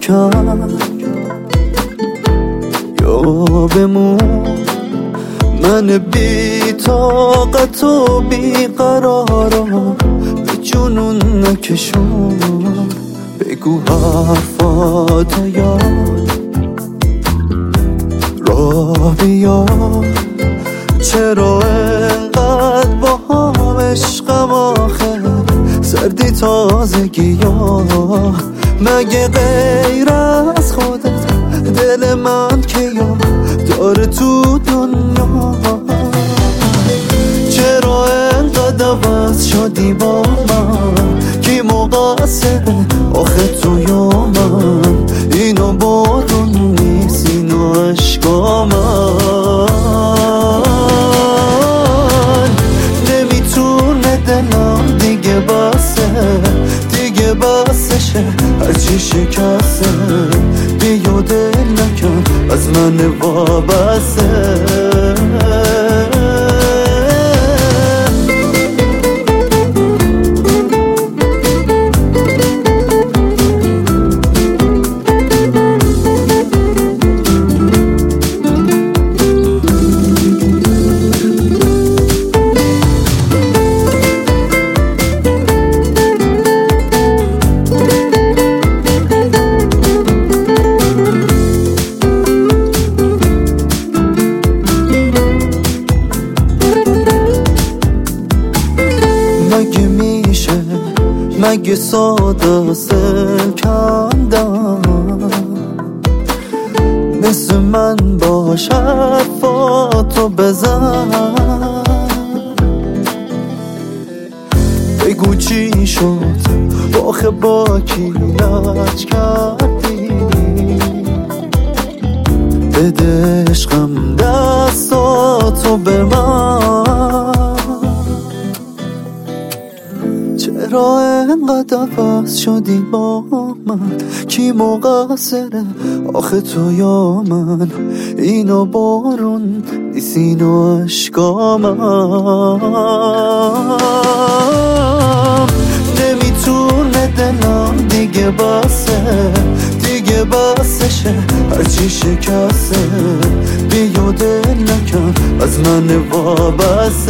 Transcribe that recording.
کرد یا بمون. من بی طاقت و بی قرارم به جنون نکشون. بگو حرفاتو یاد راه بیار. چرا انقدر با هم عشقم آخه سردی تازگی ها؟ مگه غیر از خودت دل من که یا داره تو دنیا؟ چرا انقدر عوض شدی با من؟ کی مقصره آخه تو یا من؟ اینو بارون نیست اینو عشقا من. نمیتونه دلم دیگه بسشه هرچی شکسته. بیا دل نکن از من وابسته. مگه میشه مگه ساده سل کندم مثل من باش حرفاتو بزن. بگو چی شد آخه با کی لج کردی؟ بده عشقم دستاتو به من. چرا انقدر عوض شدی با من؟ کی مقصره آخه تو یا من؟ اینو بارون نیست اینو عشقا من. نمیتونه دلم دیگه بسشه هرچی شکسته. بیا دل نکن از من وابسته.